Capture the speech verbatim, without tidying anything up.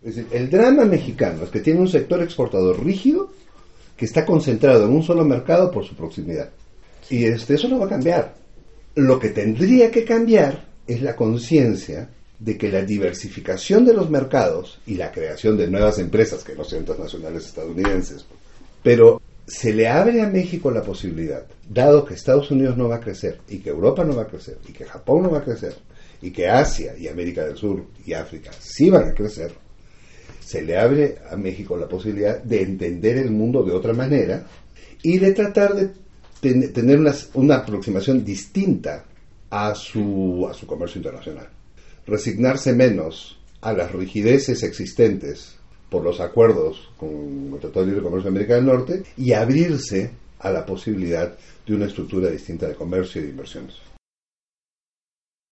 Es decir, el drama mexicano es que tiene un sector exportador rígido que está concentrado en un solo mercado por su proximidad. Y este, eso no va a cambiar. Lo que tendría que cambiar es la conciencia de que la diversificación de los mercados y la creación de nuevas empresas, que no sean transnacionales estadounidenses, pero se le abre a México la posibilidad, dado que Estados Unidos no va a crecer, y que Europa no va a crecer, y que Japón no va a crecer, y que Asia y América del Sur y África sí van a crecer, se le abre a México la posibilidad de entender el mundo de otra manera y de tratar de ten, tener una, una aproximación distinta a su, a su comercio internacional. Resignarse menos a las rigideces existentes por los acuerdos con el Tratado de Libre Comercio de América del Norte y abrirse a la posibilidad de una estructura distinta de comercio y de inversiones.